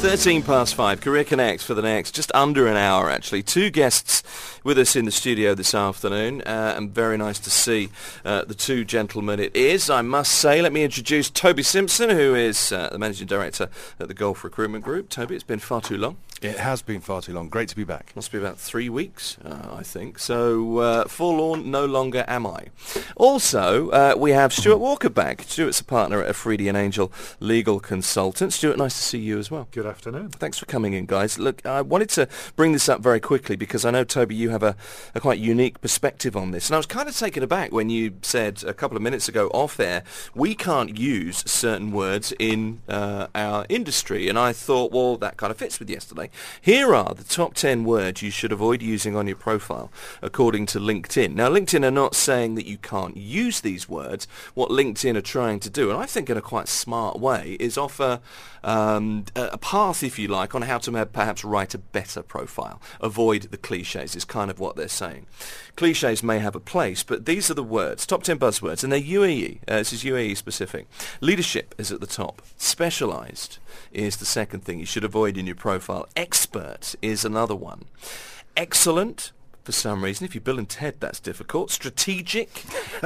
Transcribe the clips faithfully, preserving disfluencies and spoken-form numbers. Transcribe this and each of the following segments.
thirteen past five, Career Connect for the next just under an hour actually. Two guests with us in the studio this afternoon, uh, and very nice to see uh, the two gentlemen it is, I must say. Let me introduce Toby Simpson, who is uh, the Managing Director at the Golf Recruitment Group. Toby, it's been far too long. It has been far too long. Great to be back. Must be about three weeks, uh, I think. So, uh, forlorn no longer am I. Also, uh, we have Stuart Walker back. Stuart's a partner at Afridi and Angel Legal Consultants. Stuart, nice to see you as well. Good afternoon. Thanks for coming in, guys. Look, I wanted to bring this up very quickly because I know, Toby, you have a, a quite unique perspective on this. And I was kind of taken aback when you said a couple of minutes ago off air, we can't use certain words in uh, our industry. And I thought, well, that kind of fits with yesterday. Here are the top ten words you should avoid using on your profile, according to LinkedIn. Now, LinkedIn are not saying that you can't use these words. What LinkedIn are trying to do, and I think in a quite smart way, is offer um, a path, if you like, on how to perhaps write a better profile. Avoid the cliches is kind of what they're saying. Cliches may have a place, but these are the words, top ten buzzwords, and they're U A E. Uh, this is U A E specific. Leadership is at the top. Specialised is the second thing you should avoid in your profile. Expert is another one. Excellent, for some reason. If you're Bill and Ted, that's difficult. Strategic,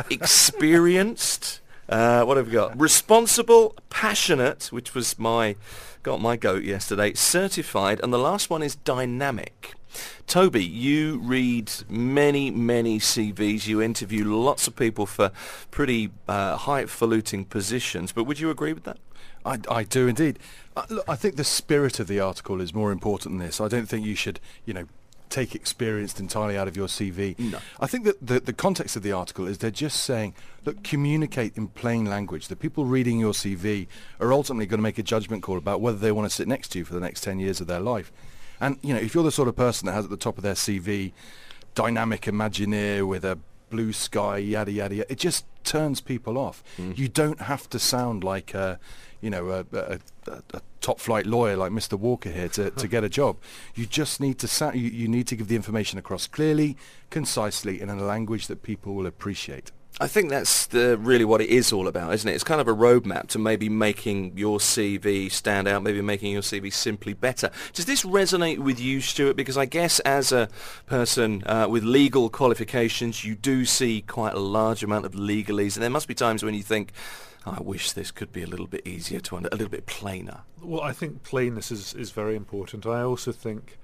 experienced. Uh, what have we got? Responsible, passionate, which was my, got my goat yesterday. Certified, and the last one is dynamic. Toby, you read many, many C Vs. You interview lots of people for pretty uh, highfalutin positions, but would you agree with that? I, I do indeed. Uh, look, I think the spirit of the article is more important than this. I don't think you should, you know, take experienced entirely out of your C V. No. I think that the, the context of the article is they're just saying, look, communicate in plain language. The people reading your C V are ultimately going to make a judgment call about whether they want to sit next to you for the next ten years of their life. And, you know, if you're the sort of person that has at the top of their C V, dynamic Imagineer with a blue sky, yada, yada, yada, it just turns people off. Mm. You don't have to sound like a, you know, a, a, a, a top-flight lawyer like Mister Walker here to, to get a job. You just need to sa- you, you need to give the information across clearly, concisely, and in a language that people will appreciate. I think that's the, really what it is all about, isn't it? It's kind of a roadmap to maybe making your C V stand out, maybe making your C V simply better. Does this resonate with you, Stuart? Because I guess as a person uh, with legal qualifications, you do see quite a large amount of legalese, and there must be times when you think, oh, I wish this could be a little bit easier to under, a little bit plainer. Well, I think plainness is, is very important. I also think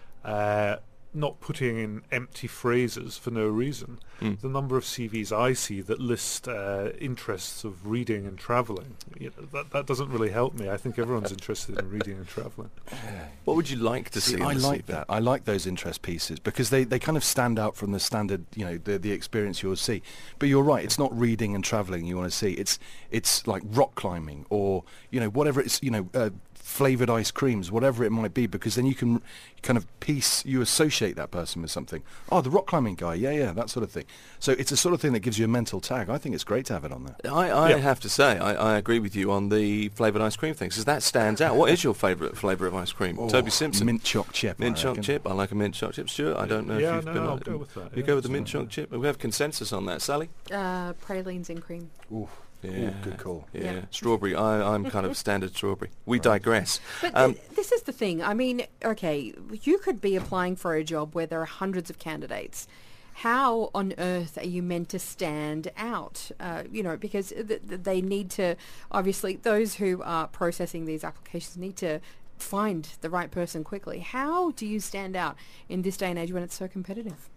uh, not putting in empty phrases for no reason. Mm. The number of C Vs I see that list uh, interests of reading and travelling, you know, that, that doesn't really help me. I think everyone's interested in reading and travelling. What would you like to see? see on I the like C V? that. I like those interest pieces because they, they kind of stand out from the standard, you know, the, the experience you'll see. But you're right, it's not reading and travelling you want to see. It's it's like rock climbing or, you know, whatever it's, you know, uh, flavoured ice creams, whatever it might be, because then you can kind of piece, you associate that person with something. Oh, the rock climbing guy, yeah, yeah, that sort of thing. So it's a sort of thing that gives you a mental tag. I think it's great to have it on there. I, I yeah. have to say, I, I agree with you on the flavoured ice cream things, because that stands out. What is your favourite flavour of ice cream? Oh, Toby Simpson. Mint choc chip. Mint I choc reckon. chip. I like a mint choc chip. Stuart, I don't know Yeah, if you've no, been... I'll on- go with that, You yeah, go with the mint absolutely. choc chip? We have consensus on that. Sally? Uh, pralines and cream. Ooh. Yeah, Ooh, good call. Yeah, Yeah. strawberry. I, I'm kind of standard strawberry. We digress. But Um, th- this is the thing. I mean, okay, you could be applying for a job where there are hundreds of candidates. How on earth are you meant to stand out? Uh, you know, because th- th- they need to, obviously, those who are processing these applications need to find the right person quickly. How do you stand out in this day and age when it's so competitive?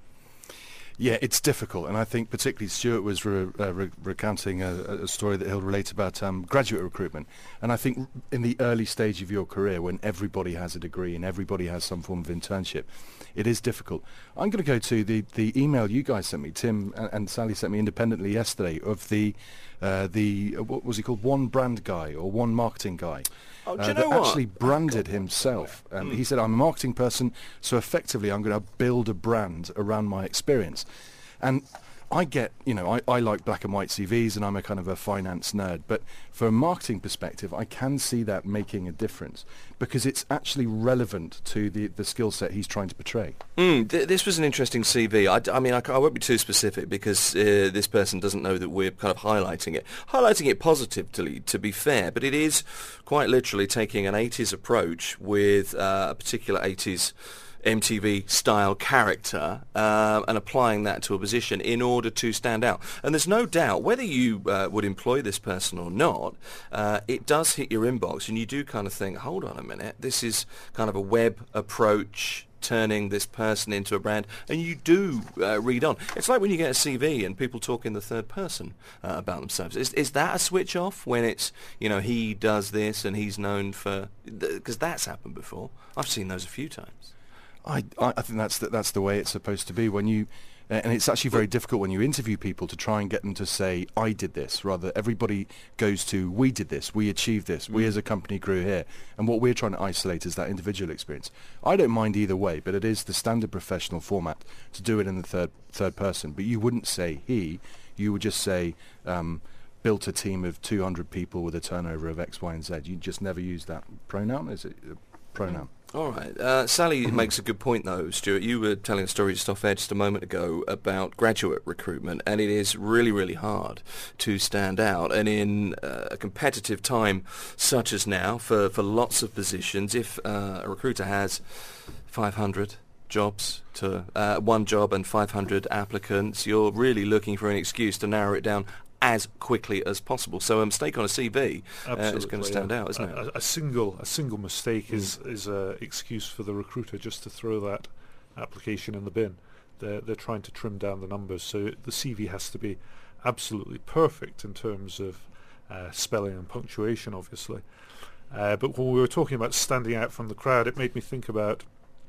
Yeah, it's difficult, and I think particularly Stuart was re- uh, re- recounting a, a story that he'll relate about um, graduate recruitment. And I think r- in the early stage of your career, when everybody has a degree and everybody has some form of internship, it is difficult. I'm going to go to the, the email you guys sent me, Tim and, and Sally sent me independently yesterday, of the, uh, the uh, what was he called, one brand guy or one marketing guy. Oh, do uh, you that know what? actually branded himself. Um, Mm. He said, I'm a marketing person, so effectively I'm going to build a brand around my experience. And I get, you know, I, I like black and white C Vs, and I'm a kind of a finance nerd, but from a marketing perspective, I can see that making a difference because it's actually relevant to the, the skill set he's trying to portray. Mm, th- this was an interesting C V. I, d- I mean, I, c- I won't be too specific because uh, this person doesn't know that we're kind of highlighting it. Highlighting it positively, to be fair, but it is quite literally taking an eighties approach with uh, a particular eighties M T V style character uh, and applying that to a position in order to stand out. And there's no doubt whether you uh, would employ this person or not, uh, it does hit your inbox and you do kind of think, hold on a minute, this is kind of a web approach turning this person into a brand, and you do uh, read on. It's like when you get a C V and people talk in the third person uh, about themselves. Is is that a switch off when it's, you know, he does this and he's known for, because th- that's happened before. I've seen those a few times. I, I think that's the, that's the way it's supposed to be. When you, uh, and it's actually very difficult when you interview people to try and get them to say, I did this. Rather, everybody goes to, we did this, we achieved this, we as a company grew here. And what we're trying to isolate is that individual experience. I don't mind either way, but it is the standard professional format to do it in the third third person. But you wouldn't say he, you would just say, um, built a team of two hundred people with a turnover of X, Y, and Z. You just never use that pronoun. Is it a pronoun? All right. Uh, Sally makes a good point, though, Stuart. You were telling a story just off air just a moment ago about graduate recruitment, and it is really, really hard to stand out. And in uh, a competitive time such as now, for, for lots of positions, if uh, a recruiter has five hundred jobs to uh, one job and five hundred applicants, you're really looking for an excuse to narrow it down as quickly as possible. So a mistake on a C V uh, is going to stand yeah. out, isn't a, it? A, a single a single mistake mm. is is a excuse for the recruiter just to throw that application in the bin. They're they're trying to trim down the numbers, so the C V has to be absolutely perfect in terms of uh, spelling and punctuation, obviously. Uh, but when we were talking about standing out from the crowd, it made me think about,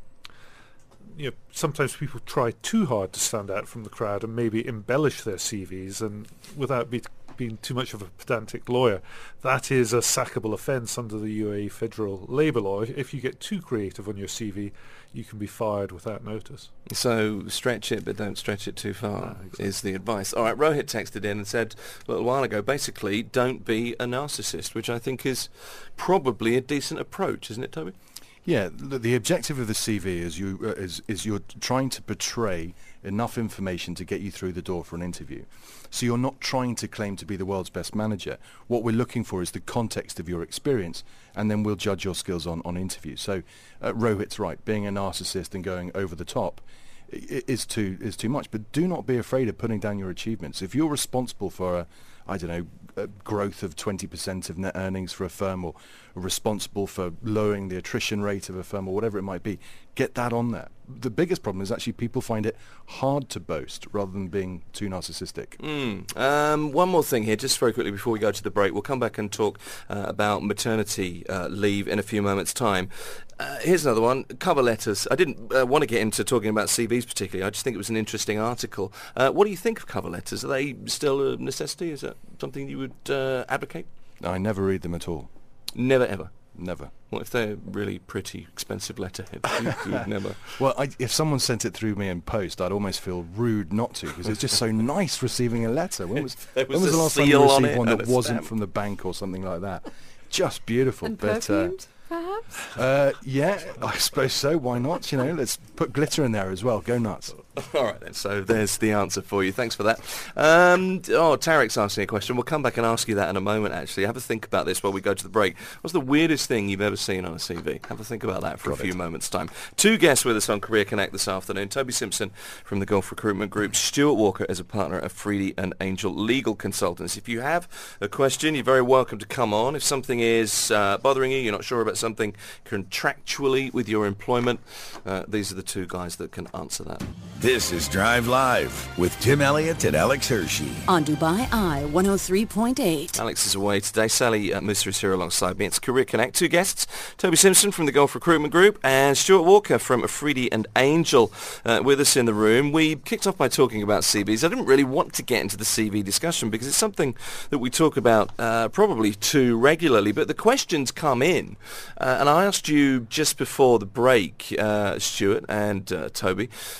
you know, sometimes people try too hard to stand out from the crowd and maybe embellish their C Vs, and without be being too much of a pedantic lawyer, that is a sackable offence under the U A E federal labour law. If you get too creative on your C V, you can be fired without notice. So stretch it, but don't stretch it too far, Ah, exactly. is the advice. All right, Rohit texted in and said a little while ago, basically, don't be a narcissist, which I think is probably a decent approach, isn't it, Toby? Yeah, the, the objective of the C V is you uh, is is you're trying to portray enough information to get you through the door for an interview. So you're not trying to claim to be the world's best manager. What we're looking for is the context of your experience, and then we'll judge your skills on, on interview. So uh, Rohit's right, being a narcissist and going over the top i- is too is too much. But do not be afraid of putting down your achievements. If you're responsible for a, I don't know, a growth of twenty percent of net earnings for a firm, or responsible for lowering the attrition rate of a firm, or whatever it might be, get that on there. The biggest problem is actually people find it hard to boast rather than being too narcissistic. Mm. Um, one more thing here, just very quickly before we go to the break. We'll come back and talk uh, about maternity uh, leave in a few moments' time. Uh, here's another one, cover letters. I didn't uh, want to get into talking about C Vs particularly. I just think it was an interesting article. Uh, what do you think of cover letters? Are they still a necessity? Is that something you would uh, advocate? I never read them at all. Never, ever. Never. What if they're really pretty expensive letterheads? You would never. Well, I, if someone sent it through me in post, I'd almost feel rude not to, because it's just so nice receiving a letter. When was, There was when was a the last time seal you on received it one and that a wasn't stamp. from the bank or something like that? Just beautiful. And but, perfumed, perhaps? Uh, uh, yeah, I suppose so. Why not? You know, let's put glitter in there as well. Go nuts. All right, then. So there's the answer for you. Thanks for that. Um, oh, Tarek's asking a question. We'll come back and ask you that in a moment, actually. Have a think about this while we go to the break. What's the weirdest thing you've ever seen on a C V? Have a think about that for Got a few it. moments' time. Two guests with us on Career Connect this afternoon. Toby Simpson from the Gulf Recruitment Group. Stuart Walker is a partner of Freedy and Angel Legal Consultants. If you have a question, you're very welcome to come on. If something is uh, bothering you, you're not sure about something contractually with your employment, uh, these are the two guys that can answer that. This is Drive Live with Tim Elliott and Alex Hershey. On Dubai Eye one oh three point eight. Alex is away today. Sally uh, Musa is here alongside me. It's Career Connect. Two guests, Toby Simpson from the Gulf Recruitment Group and Stuart Walker from Freedy and Angel uh, with us in the room. We kicked off by talking about C Vs. I didn't really want to get into the C V discussion because it's something that we talk about uh, probably too regularly, but the questions come in. Uh, and I asked you just before the break, uh, Stuart and uh, Toby, the weirdest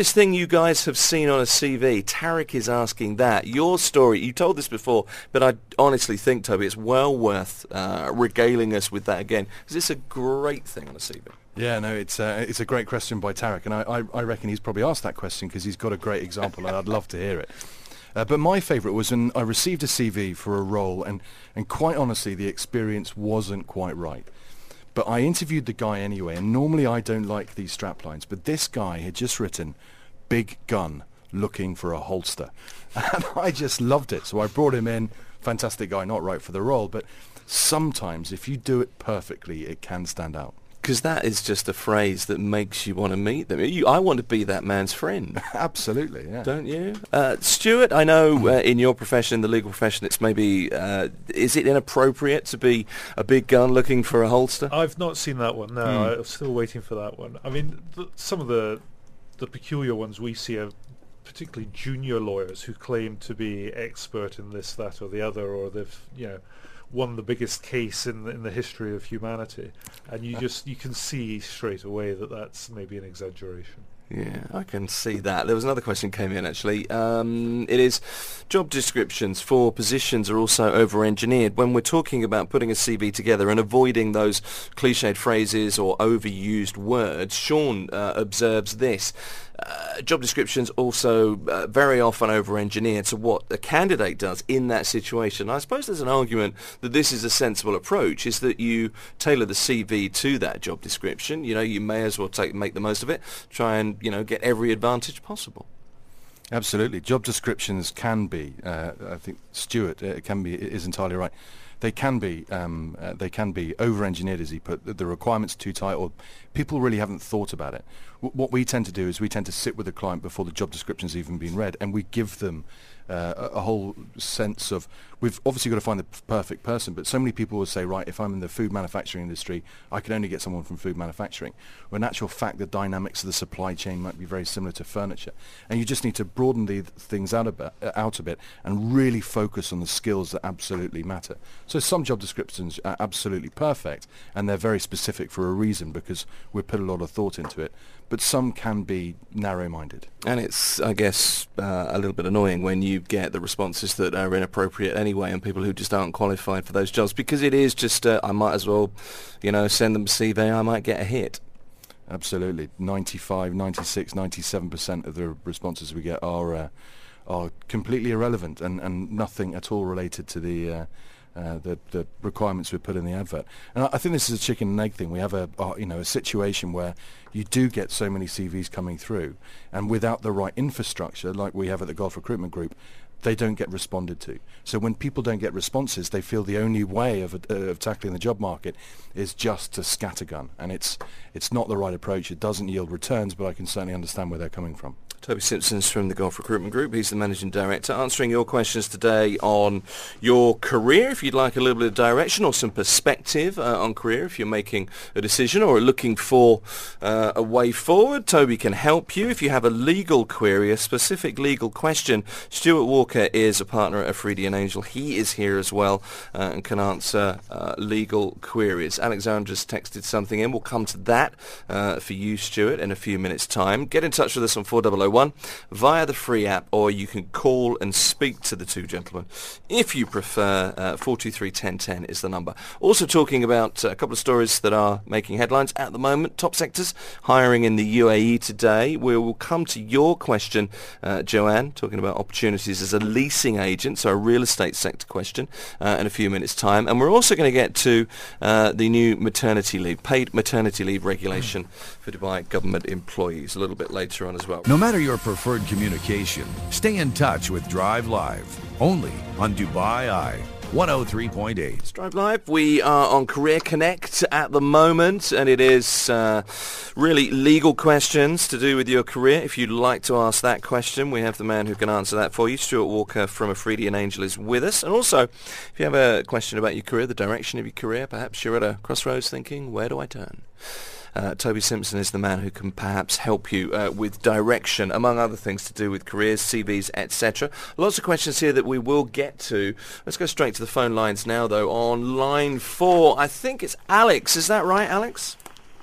Weirdest thing you guys have seen on a C V? Tarek is asking that. Your story, you told this before, but I honestly think, Toby, it's well worth uh, regaling us with that again, because it's a great thing on a C V. Yeah, no, it's uh, it's a great question by Tarek, and I, I, I reckon he's probably asked that question because he's got a great example, and I'd love to hear it. Uh, but my favourite was when I received a C V for a role, and, and quite honestly, the experience wasn't quite right. But I interviewed the guy anyway, and normally I don't like these straplines, but this guy had just written, "Big gun, looking for a holster." And I just loved it, so I brought him in. Fantastic guy, not right for the role, but sometimes if you do it perfectly, it can stand out. Because that is just a phrase that makes you want to meet them. You, I want to be that man's friend. Absolutely, yeah. Don't you? Uh, Stuart, I know uh, in your profession, the legal profession, it's maybe, uh, is it inappropriate to be a big gun looking for a holster? I've not seen that one, no. Mm. I'm still waiting for that one. I mean, th- some of the the peculiar ones we see are particularly junior lawyers who claim to be expert in this, that, or the other, or they've, you know, won the biggest case in the, in the history of humanity, and you just you can see straight away that that's maybe an exaggeration. Yeah, I can see that. There was another question came in actually. Um, it is job descriptions for positions are also over-engineered. When we're talking about putting a C V together and avoiding those cliched phrases or overused words, Sean uh, observes this. Uh, job descriptions also uh, very often over-engineered to what a candidate does in that situation. I suppose there's an argument that this is a sensible approach, is that you tailor the C V to that job description. You know, you may as well take make the most of it, try and, you know, get every advantage possible. Absolutely. Job descriptions can be, uh, I think Stuart uh, can be, is entirely right. They can be, um, uh, they can be over-engineered, as he put. The, the requirements too tight, or people really haven't thought about it. W- what we tend to do is we tend to sit with the client before the job description's even been read, and we give them uh, a, a whole sense of. We've obviously got to find the p- perfect person, but so many people will say, right, if I'm in the food manufacturing industry, I can only get someone from food manufacturing. When in actual fact, the dynamics of the supply chain might be very similar to furniture, and you just need to broaden the things out a bit, uh, out a bit, and really focus on the skills that absolutely matter. So some job descriptions are absolutely perfect, and they're very specific for a reason because we put a lot of thought into it. But some can be narrow-minded. And it's, I guess, uh, a little bit annoying when you get the responses that are inappropriate anyway, and people who just aren't qualified for those jobs, because it is just, uh, I might as well, you know, send them a C V, I might get a hit. Absolutely. ninety-five, ninety-six, ninety-seven percent of the responses we get are uh, are completely irrelevant and, and nothing at all related to the... Uh, Uh, the, the requirements we put in the advert. And I, I think this is a chicken and egg thing. We have a, uh, you know, a situation where you do get so many C Vs coming through, and without the right infrastructure, like we have at the Golf Recruitment Group, they don't get responded to. So when people don't get responses, they feel the only way of, uh, of tackling the job market is just to scattergun. And it's it's not the right approach. It doesn't yield returns, but I can certainly understand where they're coming from. Toby Simpson's from the Golf Recruitment Group. He's the Managing Director, answering your questions today on your career. If you'd like a little bit of direction or some perspective uh, on career, if you're making a decision or looking for uh, a way forward, Toby can help you. If you have a legal query, a specific legal question, Stuart Walker is a partner at Afridi and Angel. He is here as well uh, and can answer uh, legal queries. Alexandra's texted something in. We'll come to that uh, for you, Stuart, in a few minutes' time. Get in touch with us on four oh oh one via the free app, or you can call and speak to the two gentlemen if you prefer. uh, four two three, one oh one oh is the number. Also talking about uh, a couple of stories that are making headlines at the moment. Top sectors hiring in the U A E today. We will come to your question, uh, Joanne, talking about opportunities as a leasing agent, so a real estate sector question, uh, in a few minutes' time. And we're also going to get to uh, the new maternity leave, paid maternity leave regulation for Dubai government employees a little bit later on as well. No matter your preferred communication, stay in touch with Drive Live, only on Dubai Eye, one oh three point eight. It's Drive Live. We are on Career Connect at the moment, and it is uh, really legal questions to do with your career. If you'd like to ask that question, we have the man who can answer that for you. Stuart Walker from Afridi and Angel is with us. And also, if you have a question about your career, the direction of your career, perhaps you're at a crossroads thinking, where do I turn? Uh, Toby Simpson is the man who can perhaps help you uh, with direction, among other things to do with careers, C Vs, et cetera. Lots of questions here that we will get to. Let's go straight to the phone lines now, though. On line four, I think it's Alex. Is that right, Alex?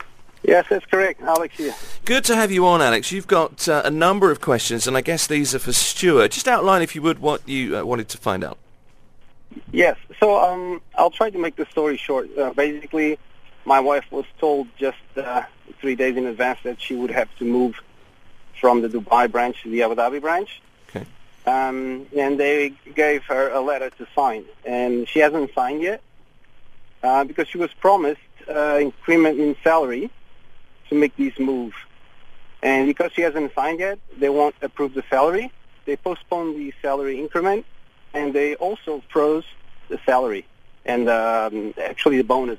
Yes, that's correct. Alex here. Good to have you on, Alex. You've got uh, a number of questions, and I guess these are for Stuart. Just outline, if you would, what you uh, wanted to find out. Yes. So um, I'll try to make the story short. Uh, basically, my wife was told just uh, three days in advance that she would have to move from the Dubai branch to the Abu Dhabi branch. Okay. Um, and they gave her a letter to sign, and she hasn't signed yet uh, because she was promised uh, increment in salary to make this move. And because she hasn't signed yet, they won't approve the salary. They postponed the salary increment, and they also froze the salary and um, actually the bonus.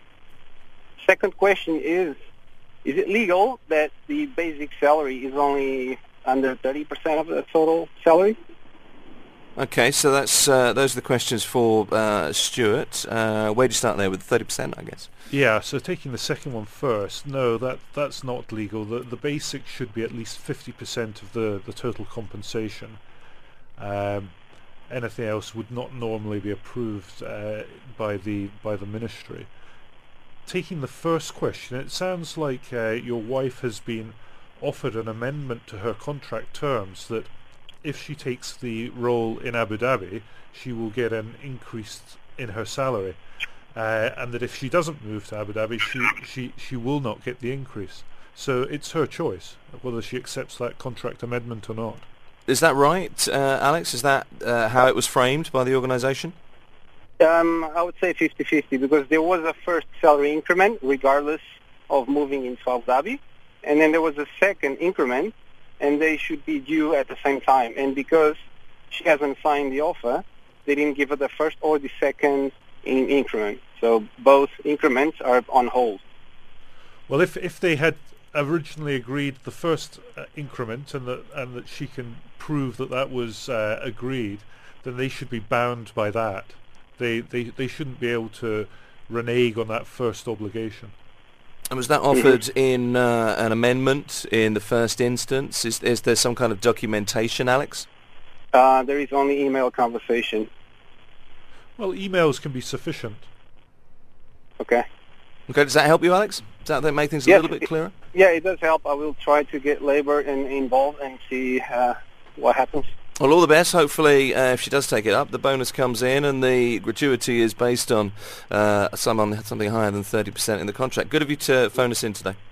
Second question is, is it legal that the basic salary is only under thirty percent of the total salary? Okay, so that's uh, those are the questions for uh, Stuart. Uh, where do you start there with thirty percent, I guess? Yeah, so taking the second one first, no, that that's not legal. The the basic should be at least fifty percent of the, the total compensation. Um, anything else would not normally be approved uh, by the by the ministry. Taking the first question, it sounds like uh, your wife has been offered an amendment to her contract terms that if she takes the role in Abu Dhabi, she will get an increase in her salary, uh, and that if she doesn't move to Abu Dhabi, she, she, she will not get the increase. So it's her choice whether she accepts that contract amendment or not. Is that right, uh, Alex? Is that uh, how it was framed by the organisation? Um, I would say fifty-fifty because there was a first salary increment regardless of moving into Abu Dhabi, and then there was a second increment, and they should be due at the same time. And because she hasn't signed the offer, they didn't give her the first or the second in increment. So both increments are on hold. Well, if if they had originally agreed the first uh, increment and that and that she can prove that that was uh, agreed, then they should be bound by that. They, they they shouldn't be able to renege on that first obligation. And was that offered in uh, an amendment in the first instance? Is, is there some kind of documentation, Alex? Uh, there is only email conversation. Well, emails can be sufficient. Okay. Okay, does that help you, Alex? Does that make things a Yes, little bit clearer? Yeah, it does help. I will try to get Labour in, involved and see uh, what happens. Well, all the best. Hopefully, uh, if she does take it up, the bonus comes in and the gratuity is based on uh, some on something higher than thirty percent in the contract. Good of you to phone us in today.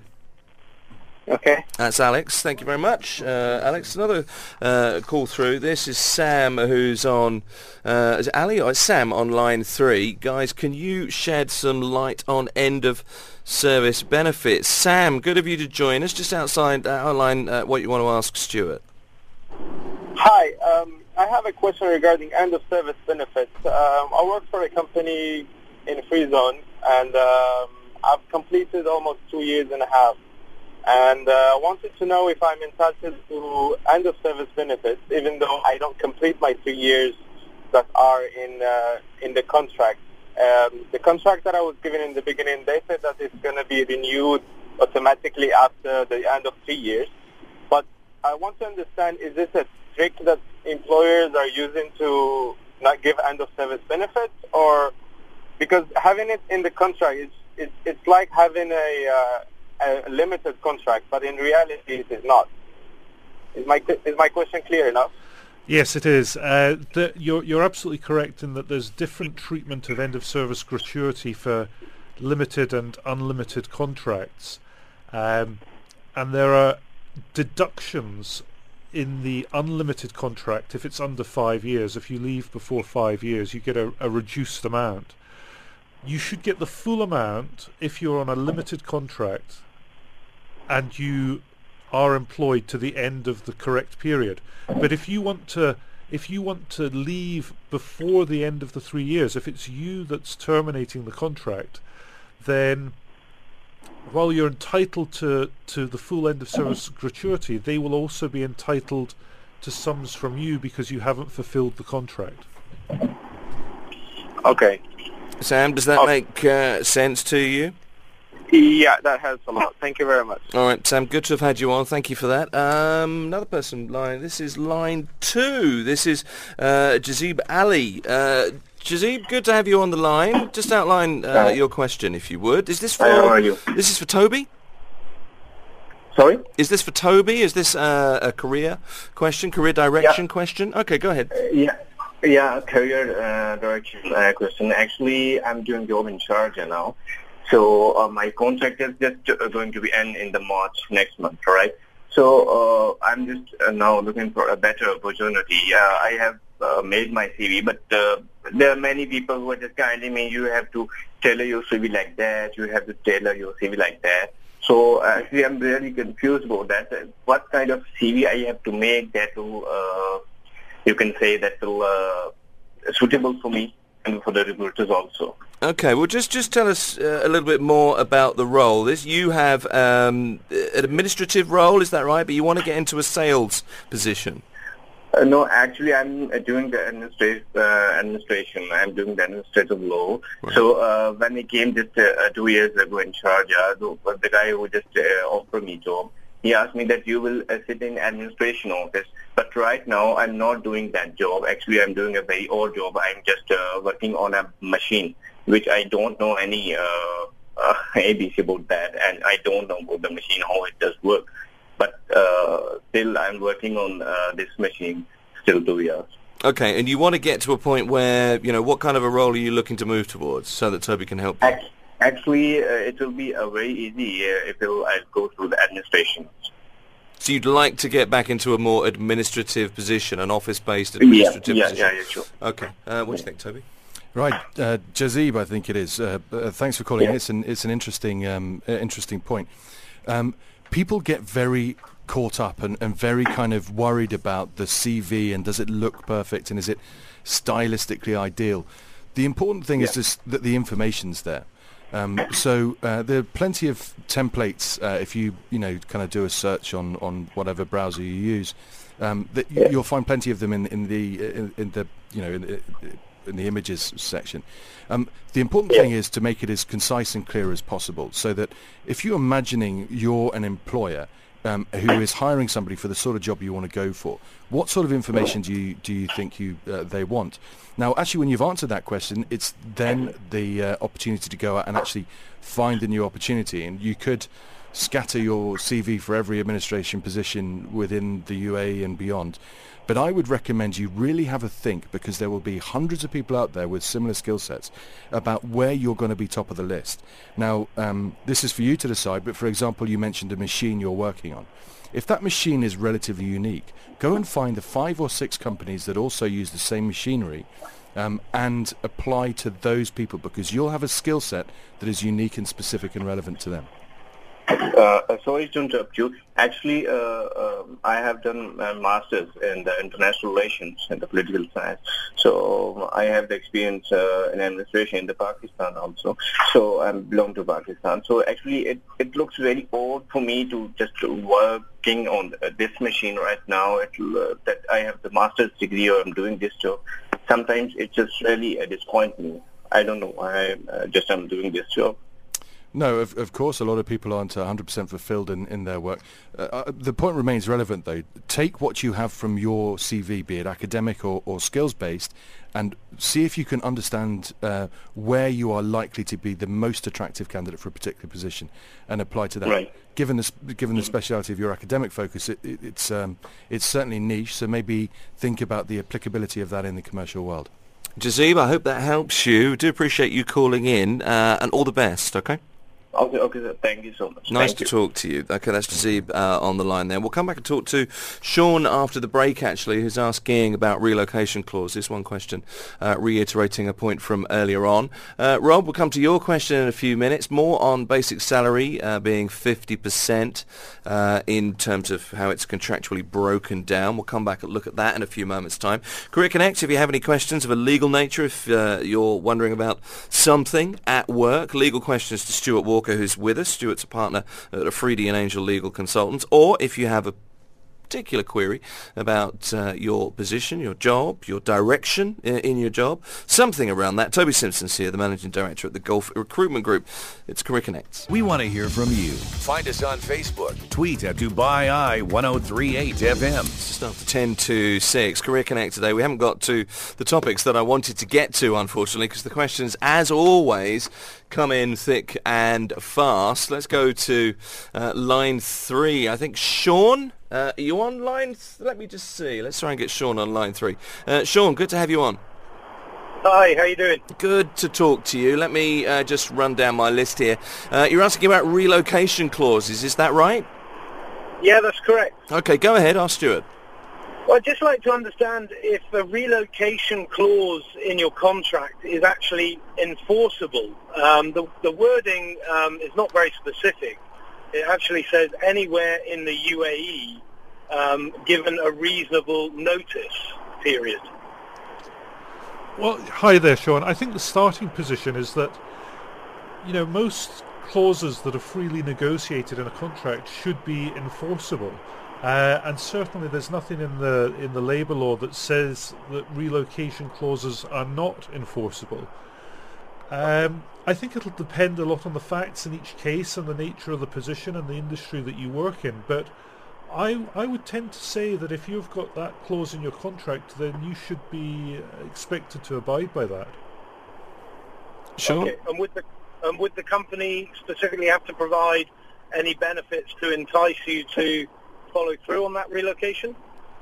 Okay. That's Alex. Thank you very much, uh, Alex. Another uh, call through. This is Sam, who's on. Uh, is it Ali or Sam on line three? Guys, can you shed some light on end of service benefits? Sam, good of you to join us. Just outside, uh, outline uh, what you want to ask Stuart. Hi, um, I have a question regarding end-of-service benefits. Um, I work for a company in Free Zone, and um, I've completed almost two years and a half. And uh, I wanted to know if I'm entitled to end-of-service benefits, even though I don't complete my two years that are in uh, in the contract. Um, the contract that I was given in the beginning, they said that it's going to be renewed automatically after the end of three years. But I want to understand, is this a trick that employers are using to not give end-of-service benefits, or because having it in the contract is it's, it's like having a, uh, a limited contract, but in reality it is not. Is my is my question clear enough? Yes, it is. Uh, the, you're you're absolutely correct in that there's different treatment of end-of-service gratuity for limited and unlimited contracts, um, and there are deductions in the unlimited contract. If it's under five years, if you leave before five years, you get a, a reduced amount. You should get the full amount if you're on a limited contract and you are employed to the end of the correct period. But if you want to if you want to leave before the end of the three years, if it's you that's terminating the contract, then while you're entitled to, to the full end-of-service gratuity, they will also be entitled to sums from you because you haven't fulfilled the contract. Okay. Sam, does that Oh. make uh, sense to you? Yeah, that helps a lot. Thank you very much. All right, Sam, good to have had you on. Thank you for that. Um, another person line. This is line two. This is uh, Jazib Ali. Uh, Jazib, good to have you on the line. Just outline uh, your question, if you would. Is this for... Hi, how are you? This is for Toby? Sorry? Is this for Toby? Is this uh, a career question, career direction Yeah. question? Okay, go ahead. Uh, yeah, yeah, career uh, direction uh, question. Actually, I'm doing job in Sharjah now. So uh, my contract is just uh, going to be end in the March next month, right? So uh, I'm just uh, now looking for a better opportunity. Uh, I have uh, made my C V, but uh, there are many people who are just guiding me. You have to tailor your C V like that. You have to tailor your C V like that. So uh, actually, I'm really confused about that. Uh, What kind of C V I have to make that will, uh, you can say that will uh, suitable for me and for the recruiters also. Okay, well, just just tell us uh, a little bit more about the role. This you have um, an administrative role, is that right? But you want to get into a sales position. Uh, no, actually, I'm uh, doing the administrative uh, administration. I'm doing the administrative law. Right. So uh, when I came just uh, uh, two years ago in Sharjah, the, the guy who just uh, offered me job, he asked me that you will uh, sit in administration office. But right now, I'm not doing that job. Actually, I'm doing a very odd job. I'm just uh, working on a machine, which I don't know any uh, uh, A B C about that, and I don't know about the machine, how it does work. But uh, still, I'm working on uh, this machine still two years. Okay, and you want to get to a point where, you know, what kind of a role are you looking to move towards so that Toby can help you? Ac- Actually, uh, it will be uh, very easy uh, if it'll, I'll go through the administration. So you'd like to get back into a more administrative position, an office-based administrative yeah, yeah, position? yeah, yeah, sure. Okay, uh, what do you think, Toby? Right, uh, Jazib, I think it is. Uh, uh, thanks for calling. Yeah. It's an it's an interesting um, uh, interesting point. Um, people get very caught up and, and very kind of worried about the C V and does it look perfect and is it stylistically ideal. The important thing Yeah. is just that the information's there. Um, so uh, there are plenty of templates uh, if you you know kind of do a search on, on whatever browser you use. Um, that Yeah. you'll find plenty of them in in the in, in the you know in the, in the images section. Um, the important Yeah. thing is to make it as concise and clear as possible, so that if you're imagining you're an employer um, who is hiring somebody for the sort of job you want to go for, what sort of information do you do you think you uh, they want? Now, actually, when you've answered that question, it's then the uh, opportunity to go out and actually find a new opportunity, and you could scatter your C V for every administration position within the U A E and beyond. But I would recommend you really have a think, because there will be hundreds of people out there with similar skill sets, about where you're going to be top of the list. Now, um, this is for you to decide, but for example, you mentioned a machine you're working on. If that machine is relatively unique, go and find the five or six companies that also use the same machinery um, and apply to those people, because you'll have a skill set that is unique and specific and relevant to them. Uh, sorry to interrupt you. Actually, uh, um, I have done my master's in the international relations and the political science. So I have the experience uh, in administration in the Pakistan also. So I belong to Pakistan. So actually, it, it looks very odd for me to just working on uh, this machine right now. It, uh, that I have the master's degree or I'm doing this job. Sometimes it just really uh, disappoints me. I don't know why uh, just I'm doing this job. No, of, of course, a lot of people aren't one hundred percent fulfilled in, in their work. Uh, uh, the point remains relevant, though. Take what you have from your C V, be it academic or, or skills-based, and see if you can understand uh, where you are likely to be the most attractive candidate for a particular position, and apply to that. Right. Given the, sp- given the speciality of your academic focus, it, it, it's, um, it's certainly niche, so maybe think about the applicability of that in the commercial world. Jazib, I hope that helps you. Do appreciate you calling in, uh, and all the best, okay? Okay, okay, sir. Thank you so much. Nice Thank to you. talk to you. Okay, that's Jazib uh, on the line there. We'll come back and talk to Sean after the break, actually, who's asking about relocation clauses. One question, uh, reiterating a point from earlier on. Uh, Rob, we'll come to your question in a few minutes. More on basic salary uh, being fifty percent uh, in terms of how it's contractually broken down. We'll come back and look at that in a few moments' time. Career Connect, if you have any questions of a legal nature, if uh, you're wondering about something at work, legal questions to Stuart Walker, who's with us. Stuart's a partner at Afridi and Angel Legal Consultants. Or if you have a particular query about uh, your position, your job, your direction in, in your job, something around that, Toby Simpson's here, the Managing Director at the Gulf Recruitment Group. It's Career Connect. We want to hear from you. Find us on Facebook. Tweet at Dubai Eye one oh three point eight F M. It's just after ten to six. Career Connect today. We haven't got to the topics that I wanted to get to, unfortunately, because the questions, as always, come in thick and fast. Let's go to uh, line three. I think Sean, uh, are you on line? Th- let me just see. Let's try and get Sean on line three. Uh, Sean, good to have you on. Hi, how you doing? Good to talk to you. Let me uh, just run down my list here. Uh, you're asking about relocation clauses, is that right? Yeah, that's correct. Okay, go ahead. Ask Stuart. Well, I'd just like to understand if the relocation clause in your contract is actually enforceable. Um, the, the wording um, is not very specific. It actually says anywhere in the U A E, um, given a reasonable notice period. Well, hi there, Sean. I think the starting position is that, you know, most clauses that are freely negotiated in a contract should be enforceable. Uh, and certainly there's nothing in the in the labour law that says that relocation clauses are not enforceable. Um, I think it'll depend a lot on the facts in each case and the nature of the position and the industry that you work in. But I I would tend to say that if you've got that clause in your contract, then you should be expected to abide by that. Sure. Okay. And would the and would the company specifically have to provide any benefits to entice you to follow through on that relocation?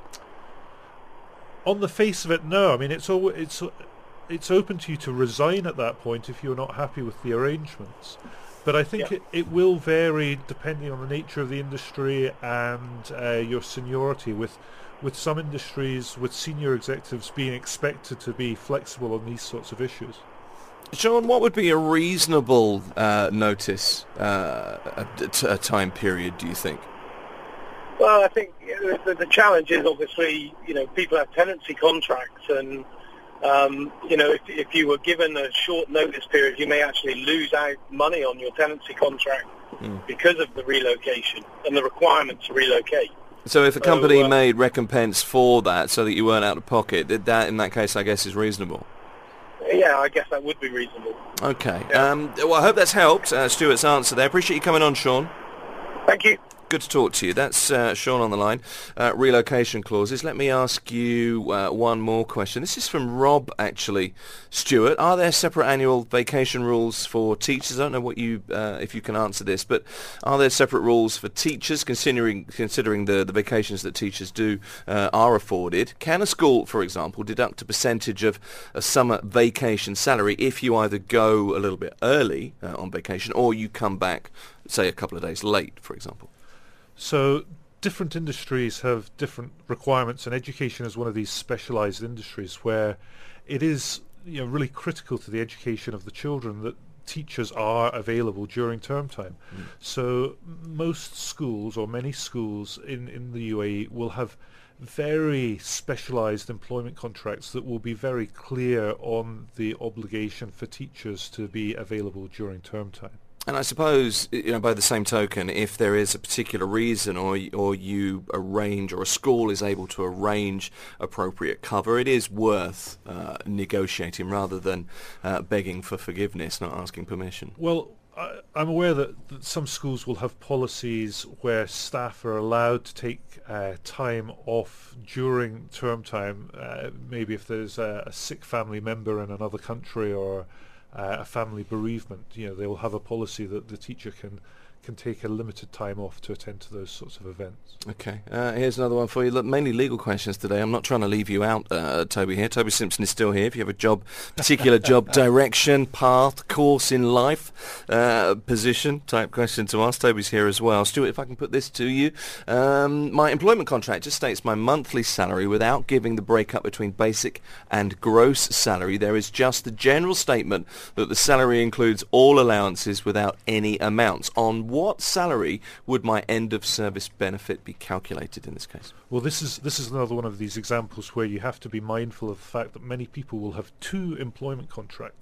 On the face of it, no. I mean, it's all, it's it's open to you to resign at that point if you're not happy with the arrangements. But I think Yeah. it, it will vary depending on the nature of the industry and uh, your seniority. With with some industries, with senior executives being expected to be flexible on these sorts of issues. Sean, what would be a reasonable uh, notice uh, a, a time period, do you think? Well, I think uh, the, the challenge is obviously, you know, people have tenancy contracts, and um, you know, if, if you were given a short notice period, you may actually lose out money on your tenancy contract mm. because of the relocation and the requirement to relocate. So if a company so, uh, made recompense for that, so that you weren't out of pocket, that in that case, I guess, is reasonable. Yeah, I guess that would be reasonable. Okay. Yeah. Um, well, I hope that's helped. Uh, Stuart's answer there. Appreciate you coming on, Sean. Thank you. Good to talk to you. That's uh, Sean on the line. Uh, relocation clauses. Let me ask you uh, one more question. This is from Rob, actually. Stuart, are there separate annual vacation rules for teachers? I don't know what you, uh, if you can answer this, but are there separate rules for teachers, considering considering the, the vacations that teachers do uh, are afforded? Can a school, for example, deduct a percentage of a summer vacation salary if you either go a little bit early uh, on vacation or you come back, say, a couple of days late, for example? So different industries have different requirements, and education is one of these specialised industries where it is, you know, really critical to the education of the children that teachers are available during term time. Mm. So most schools, or many schools in, in the U A E, will have very specialised employment contracts that will be very clear on the obligation for teachers to be available during term time. And I suppose, you know, by the same token, if there is a particular reason, or or you arrange, or a school is able to arrange appropriate cover, it is worth uh, negotiating rather than uh, begging for forgiveness, not asking permission. Well, I, I'm aware that, that some schools will have policies where staff are allowed to take uh, time off during term time, uh, maybe if there's a, a sick family member in another country, or Uh, a family bereavement. You know, they will have a policy that the teacher can can take a limited time off to attend to those sorts of events. Okay, uh, here's another one for you. Look, mainly legal questions today. I'm not trying to leave you out, uh, Toby here. Toby Simpson is still here. If you have a job, particular job direction, path, course in life, uh, position type question to ask, Toby's here as well. Stuart, if I can put this to you. Um, my employment contract just states my monthly salary without giving the breakup between basic and gross salary. There is just the general statement that the salary includes all allowances without any amounts. On what salary would my end-of-service benefit be calculated in this case? Well, this is this is another one of these examples where you have to be mindful of the fact that many people will have two employment contracts.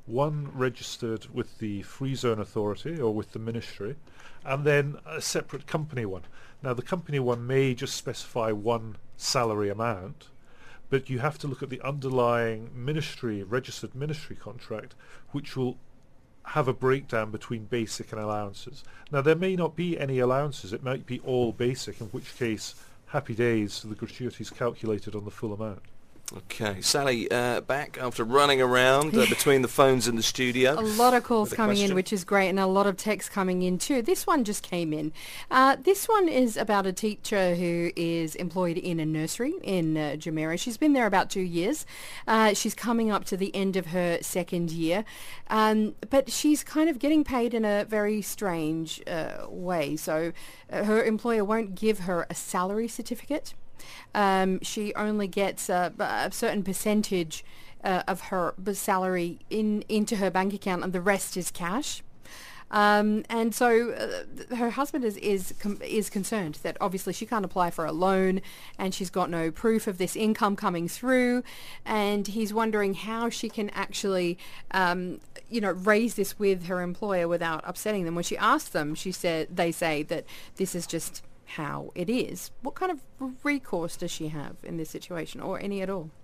one registered with the Free Zone Authority or with the Ministry, and then a separate company one. Now, the company one may just specify one salary amount, but you have to look at the underlying ministry, registered ministry contract, which will have a breakdown between basic and allowances. Now, there may not be any allowances. It might be all basic, in which case, happy days, the gratuity is calculated on the full amount. Okay, Sally, uh, back after running around uh, between the phones in the studio. A lot of calls with a coming question. in, which is great, and a lot of texts coming in too. This one just came in. Uh, this one is about a teacher who is employed in a nursery in uh, Jumeirah. She's been there about two years. Uh, she's coming up to the end of her second year, um, but she's kind of getting paid in a very strange uh, way. So uh, her employer won't give her a salary certificate. Um, she only gets a, a certain percentage uh, of her b- salary in into her bank account, and the rest is cash. Um, and so uh, her husband is is com- is concerned that obviously she can't apply for a loan, and she's got no proof of this income coming through, and he's wondering how she can actually, um, you know, raise this with her employer without upsetting them. When she asks them, she said they say that this is just how it is. What kind of recourse does she have in this situation, or any at all?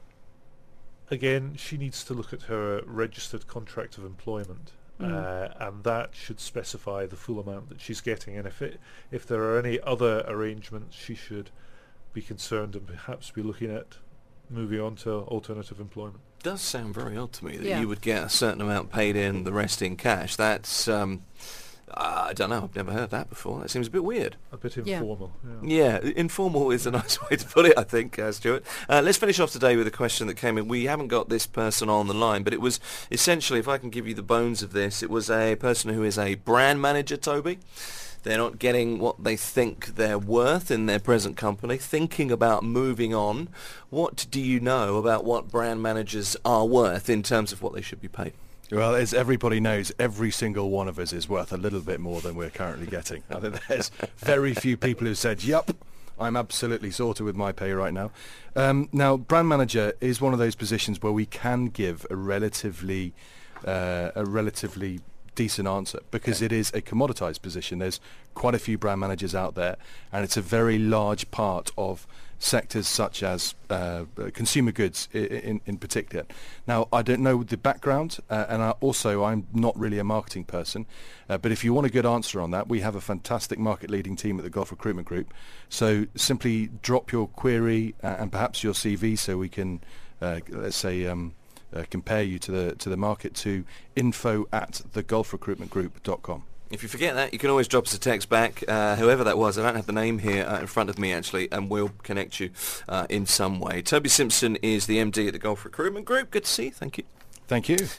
Again, she needs to look at her registered contract of employment, mm. uh, and that should specify the full amount that she's getting. And if it, if there are any other arrangements, she should be concerned and perhaps be looking at moving on to alternative employment. Does sound very odd to me that Yeah. you would get a certain amount paid in, the rest in cash. That's um, Uh, I don't know. I've never heard that before. That seems a bit weird. A bit Yeah. informal. Yeah. Yeah, informal is a nice way to put it, I think, uh, Stuart. Uh, let's finish off today with a question that came in. We haven't got this person on the line, but it was essentially, if I can give you the bones of this, it was a person who is a brand manager, Toby. They're not getting what they think they're worth in their present company, thinking about moving on. What do you know about what brand managers are worth in terms of what they should be paid? Well, as everybody knows, every single one of us is worth a little bit more than we're currently getting. I think there's very few people who said, "Yup, I'm absolutely sorted with my pay right now." Um, now, brand manager is one of those positions where we can give a relatively, uh, a relatively decent answer because okay. it is a commoditized position. There's quite a few brand managers out there, and it's a very large part of sectors such as uh, consumer goods in, in, in particular. Now, I don't know the background, uh, and I also I'm not really a marketing person, uh, but if you want a good answer on that, we have a fantastic market-leading team at the Gulf Recruitment Group. So simply drop your query uh, and perhaps your C V so we can, uh, let's say, um, uh, compare you to the to the market to info at the gulf recruitment group dot com. If you forget that, you can always drop us a text back, uh, whoever that was. I don't have the name here uh, in front of me, actually, and we'll connect you uh, in some way. Toby Simpson is the M D at the Gulf Recruitment Group. Good to see you. Thank you. Thank you.